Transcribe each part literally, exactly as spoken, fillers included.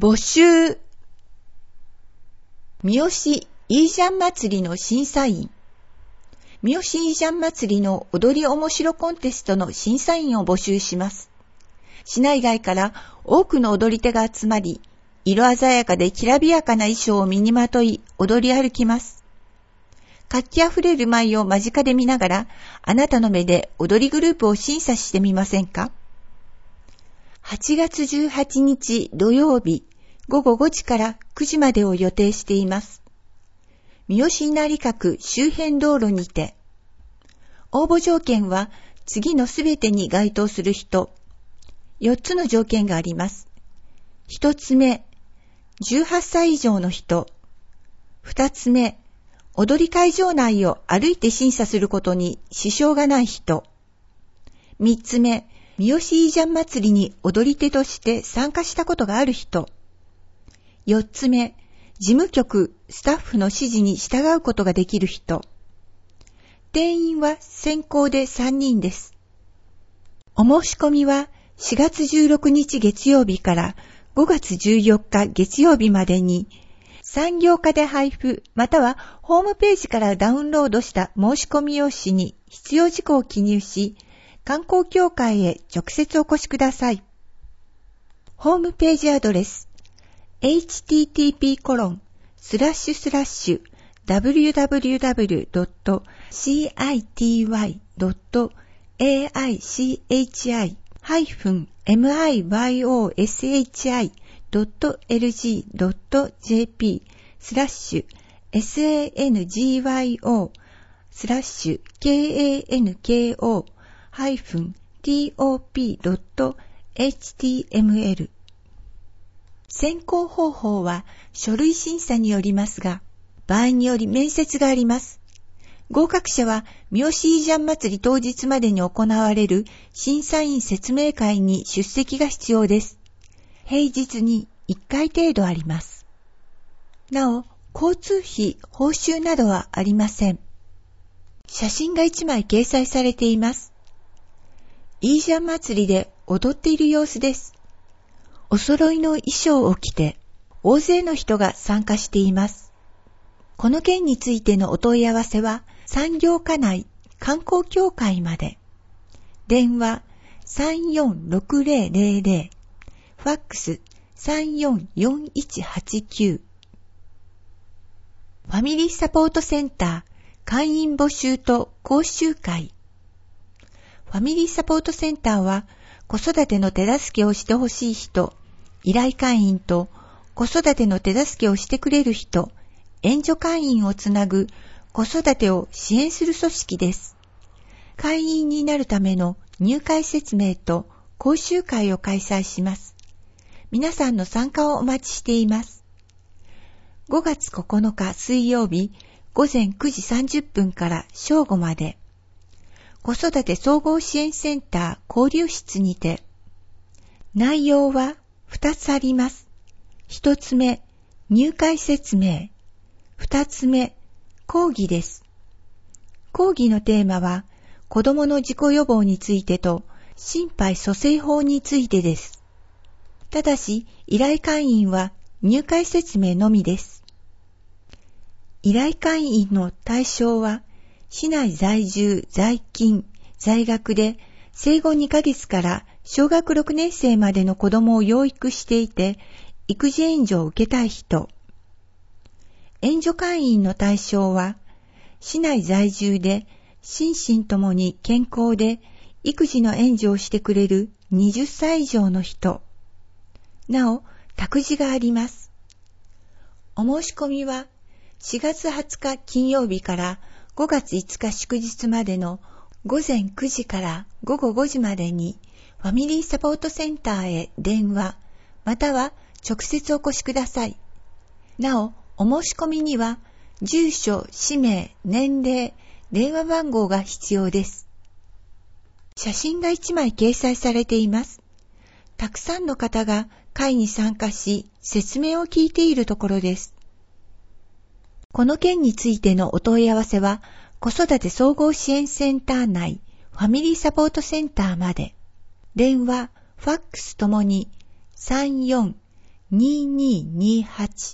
募集。三好イージャン祭りの審査員。三好イージャン祭りの踊り面白コンテストの審査員を募集します。市内外から多くの踊り手が集まり、色鮮やかできらびやかな衣装を身にまとい踊り歩きます。活気あふれる舞を間近で見ながら、あなたの目で踊りグループを審査してみませんか？はちがつじゅうはちにち土曜日、ごごごじからくじまでを予定しています。三好稲荷閣周辺道路にて。応募条件は次のすべてに該当する人。よっつの条件があります。ひとつめ、じゅうはっさい以上の人。ふたつめ、踊り会場内を歩いて審査することに支障がない人。みっつめ、三好イージャン祭りに踊り手として参加したことがある人。よっつめ、事務局、スタッフの指示に従うことができる人。定員は先行でさんにんです。お申し込みはしがつじゅうろくにち月曜日からごがつじゅうよっか月曜日までに、産業課で配布またはホームページからダウンロードした申し込み用紙に必要事項を記入し、観光協会へ直接お越しください。ホームページアドレス エイチティーティーピーコロンスラッシュスラッシュダブリューダブリューダブリュードットシーアイティーワイドットエーアイシーエイチアイハイフンエムアイワイオーエスエイチアイドットエルジードットジェーピースラッシュエスエーエヌジーワイオースラッシュケーエーエヌケーオーハイフンティーオーピードットエイチティーエムエル。選考方法は書類審査によりますが、場合により面接があります。合格者は三好イージャン祭り当日までに行われる審査員説明会に出席が必要です。平日にいっかい程度あります。なお、交通費、報酬などはありません。写真がいちまい掲載されています。イージャン祭りで踊っている様子です。お揃いの衣装を着て、大勢の人が参加しています。この件についてのお問い合わせは、産業課内観光協会まで。電話 さんよんろくゼロゼロゼロ、ファックス さんよんよんいちはちきゅう。ファミリーサポートセンター会員募集と講習会。ファミリーサポートセンターは、子育ての手助けをしてほしい人、依頼会員と子育ての手助けをしてくれる人、援助会員をつなぐ子育てを支援する組織です。会員になるための入会説明と講習会を開催します。皆さんの参加をお待ちしています。ごがつここのか水曜日ごぜんくじさんじゅっぷんから正午まで、子育て総合支援センター交流室にて。内容はふたつあります。ひとつめ、入会説明。ふたつめ、講義です。講義のテーマは、子どもの事故予防についてと、心肺蘇生法についてです。ただし、依頼会員は入会説明のみです。依頼会員の対象は、市内在住、在勤、在学で生後にかげつから小学ろくねん生までの子供を養育していて、育児援助を受けたい人。援助会員の対象は、市内在住で心身ともに健康で育児の援助をしてくれるはたち以上の人。なお、託児があります。お申し込みはしがつはつか金曜日からごがついつか祝日までのごぜんくじからごごごじまでにファミリーサポートセンターへ電話または直接お越しください。なお、お申し込みには住所、氏名、年齢、電話番号が必要です。写真がいちまい掲載されています。たくさんの方が会に参加し説明を聞いているところです。この件についてのお問い合わせは、子育て総合支援センター内ファミリーサポートセンターまで。電話、ファックスともに さんよんにににはち。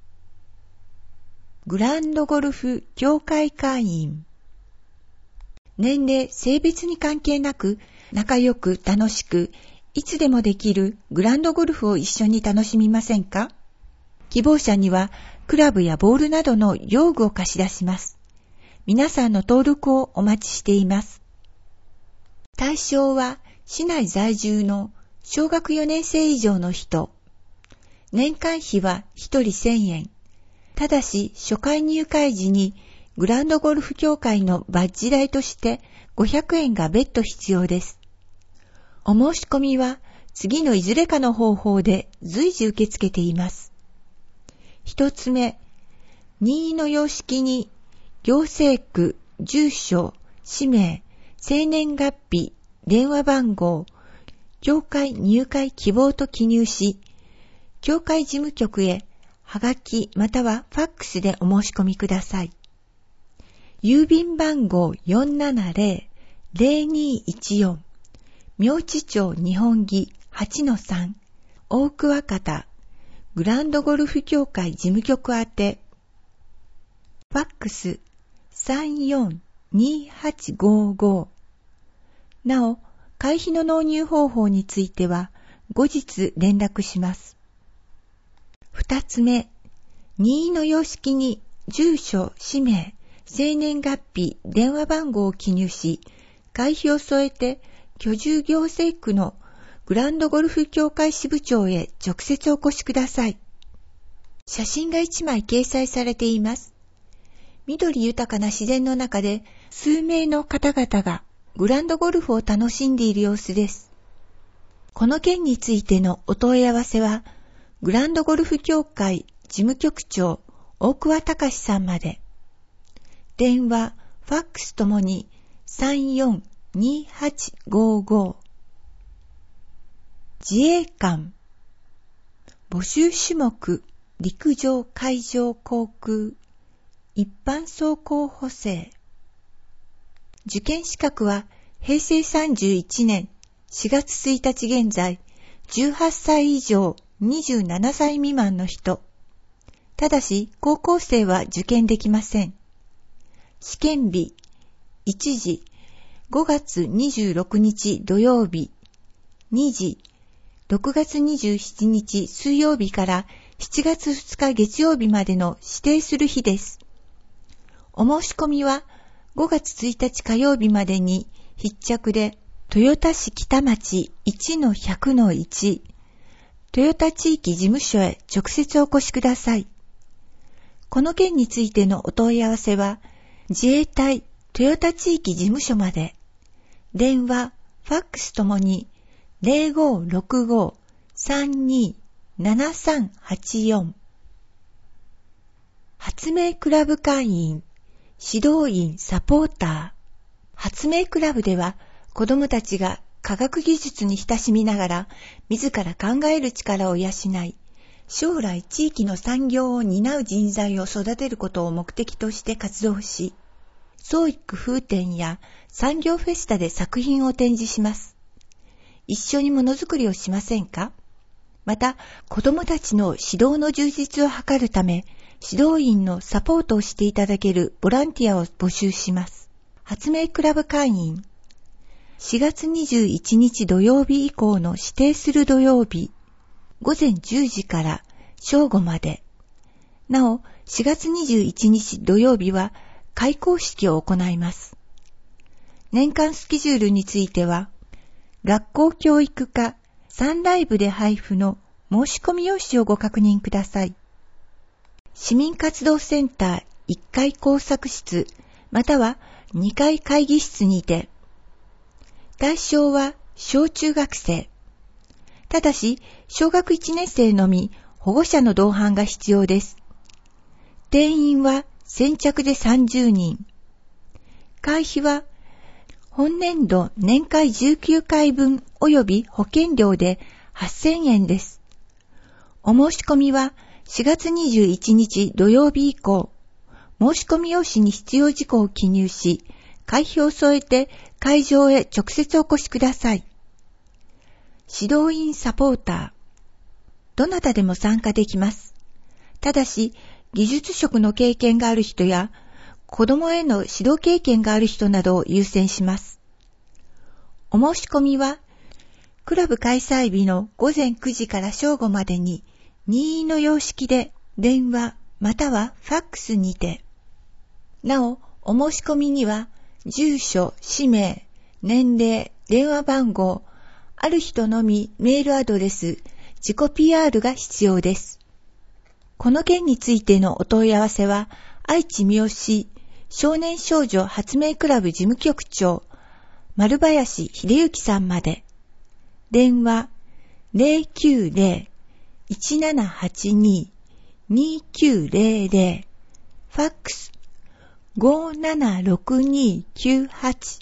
グランドゴルフ協会会員。年齢、性別に関係なく、仲良く楽しく、いつでもできるグランドゴルフを一緒に楽しみませんか？希望者には、クラブやボールなどの用具を貸し出します。皆さんの登録をお待ちしています。対象は、市内在住の小学よねん生以上の人。年会費はひとりせんえん。ただし、初回入会時に、グランドゴルフ協会のバッジ代としてごひゃくえんが別途必要です。お申し込みは次のいずれかの方法で随時受け付けています。一つ目、任意の様式に行政区、住所、氏名、生年月日、電話番号、協会入会希望と記入し、協会事務局へはがきまたはファックスでお申し込みください。郵便番号 よんななぜろ ぜろにいちよん、明知町日本木 はちのさん、大桑方、グランドゴルフ協会事務局宛て、ファックス さんよんにはちごご。なお、会費の納入方法については後日連絡します。二つ目、任意の様式に住所、氏名、生年月日、電話番号を記入し、会費を添えて居住行政区のグランドゴルフ協会支部長へ直接お越しください。写真がいちまい掲載されています。緑豊かな自然の中で数名の方々がグランドゴルフを楽しんでいる様子です。この件についてのお問い合わせは、グランドゴルフ協会事務局長大桑隆さんまで。電話、ファックスともにさんよんにはちごご。自衛官。募集種目、陸上海上航空、一般走行補正。受験資格はへいせいさんじゅういちねんしがつついたち現在、じゅうはっさい以上にじゅうななさい未満の人。ただし、高校生は受験できません。試験日、いちじ、ごがつにじゅうろくにち土曜日、にじ、ろくがつにじゅうしちにち水曜日からしちがつふつか月曜日までの指定する日です。お申し込みはごがつついたち火曜日までに必着で、豊田市北町 いちのひゃくのいち、豊田地域事務所へ直接お越しください。この件についてのお問い合わせは、自衛隊豊田地域事務所まで。電話、ファックスともに ぜろごろくご さんにななさんはちよん。発明クラブ会員、指導員サポーター。発明クラブでは子どもたちが科学技術に親しみながら自ら考える力を養い、将来地域の産業を担う人材を育てることを目的として活動し、創意工夫展や産業フェスタで作品を展示します。一緒にものづくりをしませんか？また、子どもたちの指導の充実を図るため、指導員のサポートをしていただけるボランティアを募集します。発明クラブ会員。しがつにじゅういちにち土曜日以降の指定する土曜日、ごぜんじゅうじから正午まで。なお、しがつにじゅういちにち土曜日は開講式を行います。年間スケジュールについては、学校教育課サンライブで配布の申し込み用紙をご確認ください。市民活動センターいっかい工作室またはにかい会議室にて、対象は小中学生。ただし、小学いちねん生のみ保護者の同伴が必要です。定員は先着でさんじゅうにん。会費は本年度年会じゅうきゅうかいぶん及び保険料ではっせんえんです。お申し込みはしがつにじゅういちにち土曜日以降、申し込み用紙に必要事項を記入し、会費を添えて会場へ直接お越しください。指導員サポーター。 どなたでも参加できます。ただし、技術職の経験がある人や、子供への指導経験がある人などを優先します。お申し込みは、クラブ開催日のごぜんくじから正午までに、任意の様式で電話またはファックスにて。なお、お申し込みには、住所、氏名、年齢、電話番号、ある人のみメールアドレス、自己 ピーアール が必要です。この件についてのお問い合わせは、愛知三好少年少女発明クラブ事務局長、丸林秀幸さんまで。電話 ゼロきゅうゼロ いちななはちに にきゅうゼロゼロ、ファックス ごーななろくにきゅうはち。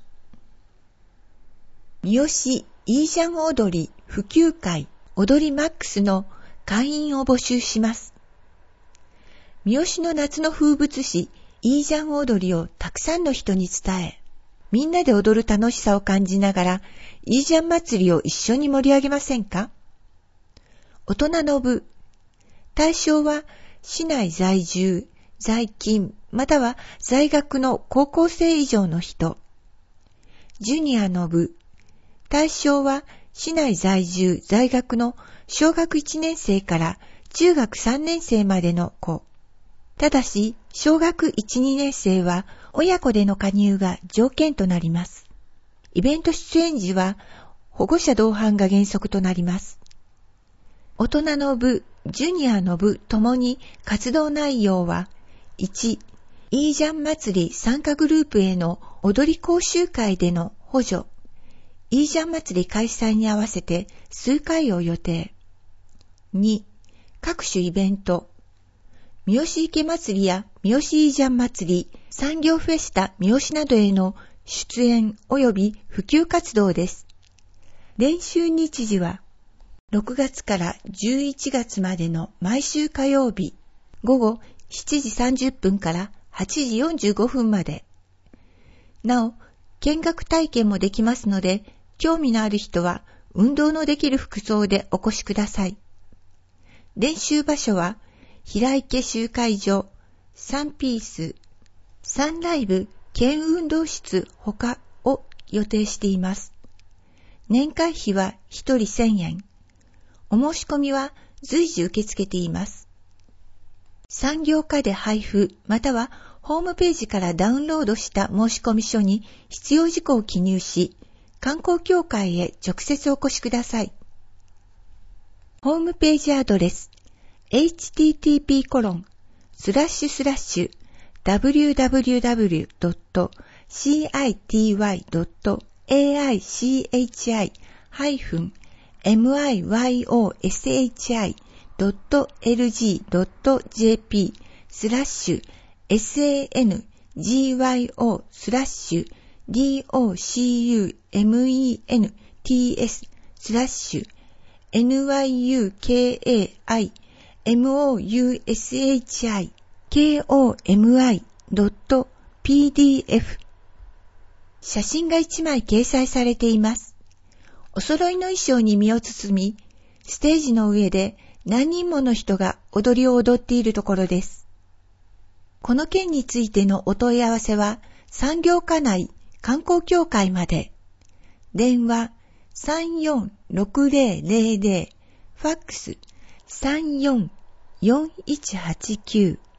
三好いいじゃん踊り普及会踊りマックスの会員を募集します。三好の夏の風物詩いいじゃん踊りをたくさんの人に伝え、みんなで踊る楽しさを感じながらいいじゃん祭りを一緒に盛り上げませんか？大人の部。対象は市内在住、在勤、または在学の高校生以上の人。ジュニアの部。対象は市内在住、在学の小学いちねん生から中学さんねん生までの子。ただし、小学いち、にねん生は親子での加入が条件となります。イベント出演時は保護者同伴が原則となります。大人の部、ジュニアの部ともに活動内容は、いち、いいじゃん祭り参加グループへの踊り講習会での補助。いいじゃん祭り開催に合わせて数回を予定。に、各種イベント。三好池祭りや三好いいじゃん祭り、産業フェスタ三好などへの出演及び普及活動です。練習日時は、ろくがつからじゅういちがつまでの毎週火曜日、午後しちじさんじゅっぷんからはちじよんじゅうごふんまで。なお、見学体験もできますので、興味のある人は運動のできる服装でお越しください。練習場所は、平池集会所、さんピース、さんライブ兼運動室他を予定しています。年会費はひとりせんえん。お申し込みは随時受け付けています。産業課で配布またはホームページからダウンロードした申込書に必要事項を記入し、観光協会へ直接お越しください。ホームページアドレス エイチティーティーピーコロンスラッシュスラッシュダブリューダブリューダブリュードットシーアイティーワイドットエーアイシーエイチアイハイフンエムアイワイオーエスエイチアイドットエルジードットジェーピースラッシュエスエーエヌジーワイオースラッシュディーオーシーユーエムイーエヌティーエススラッシュエヌワイユーケーエーアイエムオーユーエスエイチアイケーオーエムアイドットピーディーエフ 写真がいちまい掲載されています。お揃いの衣装に身を包み、ステージの上で何人もの人が踊りを踊っているところです。この件についてのお問い合わせは、産業課内観光協会まで。電話 さんよんろくゼロゼロゼロ、ファックス さんよんよんいちはちきゅう。